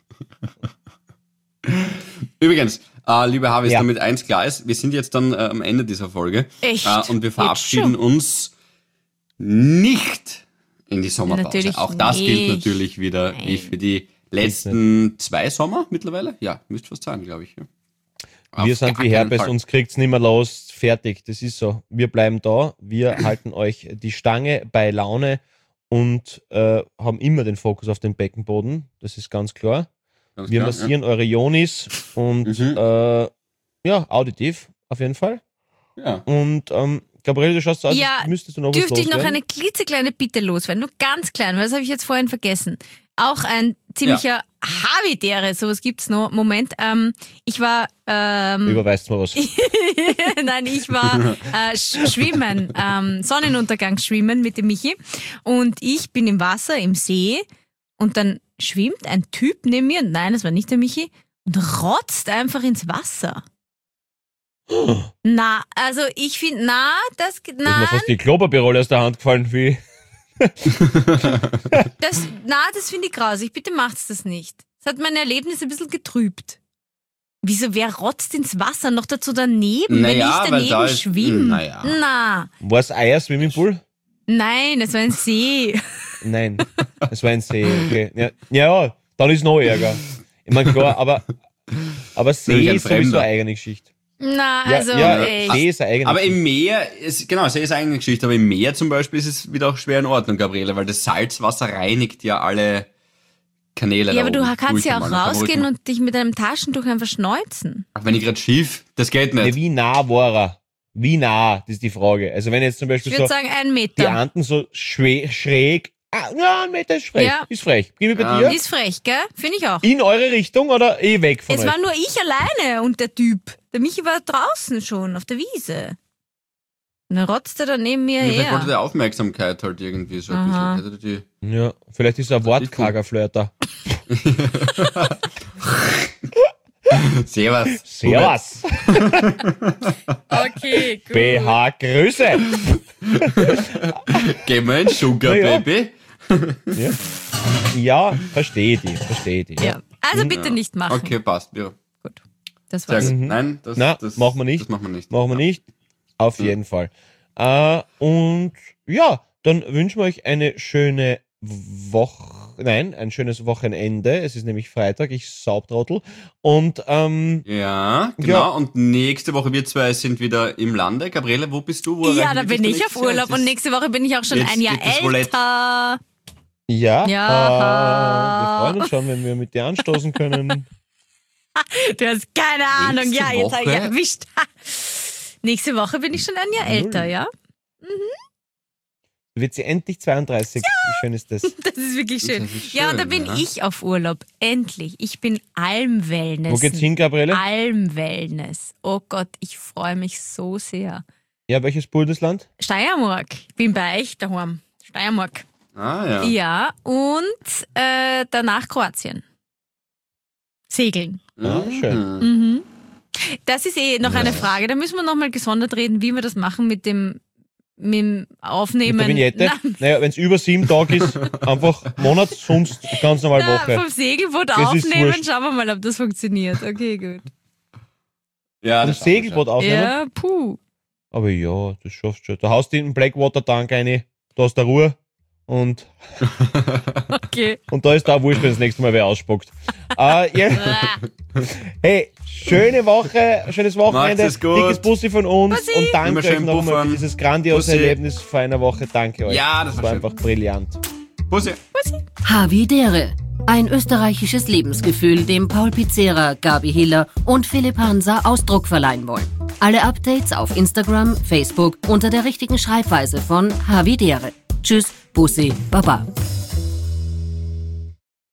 Übrigens, lieber Harvey, Ja. damit eins klar ist, wir sind jetzt dann am Ende dieser Folge. Echt? Und wir Jetzt verabschieden schon? uns nicht in die Sommerpause. Natürlich Auch das gilt nicht. natürlich wieder wie für die letzten 2 Sommer mittlerweile. Ja, müsste fast sein, glaube ich. Ja. Wir Auf sind gar wie keinen Herpes, Fall. uns kriegt's nicht mehr los. Fertig, das ist so. Wir bleiben da, wir halten euch die Stange bei Laune und haben immer den Fokus auf den Beckenboden. Das ist ganz klar. Ganz Wir klar, massieren eure Ionis und auditiv auf jeden Fall. Ja. Und Gabriele, du schaust so aus, Ja, als müsstest du noch was Dürfte ich noch loswerden. eine klitzekleine Bitte loswerden? Nur ganz klein, weil das habe ich jetzt vorhin vergessen. Auch ein ziemlicher Habitäre, sowas gibt's noch. Moment, ich war Überweist mal was. nein, ich war schwimmen, Sonnenuntergang schwimmen mit dem Michi und ich bin im Wasser, im See und dann schwimmt ein Typ neben mir, nein, das war nicht der Michi, und rotzt einfach ins Wasser. Na, also ich finde, Da ist mir nein, fast die Klopapierrolle aus der Hand gefallen, wie. das finde ich grausig. Bitte macht's das nicht. Das hat mein Erlebnis ein bisschen getrübt. Wieso, wer rotzt ins Wasser? Noch dazu daneben, Naja, wenn weil ich da daneben ist- schwimme? naja. Na, War es Eier Swimmingpool? nein, es war ein See. Nein, es war ein See, okay. Ja, dann ist noch Ärger. Ich meine, klar, aber See Nämlich ein ist sowieso Fremder. eine eigene Geschichte. Na, Ja, also ja, echt. See ist eine eigene Aber Geschichte. im Meer, genau, das ist eine eigene Geschichte, aber im Meer zum Beispiel ist es wieder auch schwer in Ordnung, Gabriele, weil das Salzwasser reinigt ja alle Kanäle. Ja, aber da du oben. kannst Ruhig ja mal, auch da kann man ruhig rausgehen mal- und dich mit einem Taschentuch einfach schneuzen. Ach, wenn ich gerade schief, das geht Ja, nicht. wie nah war er? Wie nah, das ist die Frage. Also wenn jetzt zum Ich Beispiel würde so sagen 1 die Meter. Anden so schräg Ja, 1 Meter ist frech. Ja. Ist frech. Gib mir bei dir. Ist frech, gell? Finde ich auch. In eure Richtung oder weg von Es euch? war nur ich alleine und der Typ. Der Michi war draußen schon, auf der Wiese. Und dann rotzt er dann neben mir Vielleicht wollte her. der Aufmerksamkeit halt irgendwie so ein Aha. bisschen. Hätte die Ja, vielleicht ist er ein wortkarger Flirter. Servus. Servus. Okay, gut. BH Grüße. Geh mal ein Sugar, Na ja. Baby. Ja, verstehe die. Ja. Also bitte nicht machen. Okay, passt. Ja. Gut. Das Sehr war's. gut. Nein, das machen wir nicht. Das machen wir nicht. Machen wir nicht. Auf jeden Fall. Und ja, dann wünschen wir euch eine schöne ein schönes Wochenende. Es ist nämlich Freitag, ich Saubtrottel. Und Ja, genau. Ja. Und nächste Woche wir zwei sind wieder im Lande. Gabriele, wo bist du? Wo Ja, erreichen da wir bin dich ich denn auf nächstes Jahr? Urlaub und nächste Woche bin ich auch schon Jetzt ein Jahr geht das Roulette. älter. ja, Ja. wir freuen uns schon, wenn wir mit dir anstoßen können. Du hast keine Ahnung. Nächste Ja, jetzt habe ich Woche? erwischt. Nächste Woche bin ich schon ein Jahr älter, ja? Wird sie endlich 32? Wie schön ist das? Das ist wirklich schön. Das ist Ja, und da schön, bin ja. ich auf Urlaub. Endlich. Ich bin Almwellness. Wo geht's hin, Gabriele? Almwellness. Oh Gott, ich freue mich so sehr. Ja, welches Bundesland? Steiermark. Ich bin bei euch daheim. Steiermark. Ah, ja. Ja, und danach Kroatien. Segeln. Ah, schön. Mhm. Das ist noch eine Frage. Da müssen wir nochmal gesondert reden, wie wir das machen mit dem Aufnehmen. Mit der Vignette? Nein, Naja, wenn es über 7 Tage ist, einfach Monat, sonst ganz normal Woche. vom Segelboot Das ist aufnehmen. wurscht. Schauen wir mal, ob das funktioniert. Okay, gut. Ja, Ein das Segelboot aufnehmen? Ja, puh. Aber ja, das schaffst du schon. Da haust du in den Blackwater-Tank rein, da hast du Ruhe und Okay. da ist da wurscht, wenn das nächste Mal wer ausspuckt. Ja. Hey, schöne Woche, schönes Wochenende. Macht's es gut. Dickes Bussi von uns Bussi. und danke Immer euch schön nochmal für puffern. dieses grandiose Bussi. Erlebnis vor einer Woche. Danke euch. Ja, das war schön. einfach brillant. Bussi. Havidere. Ein österreichisches Lebensgefühl, dem Paul Pizzera, Gabi Hiller und Philipp Hansa Ausdruck verleihen wollen. Alle Updates auf Instagram, Facebook unter der richtigen Schreibweise von Havidere. Tschüss, Bussi, Baba.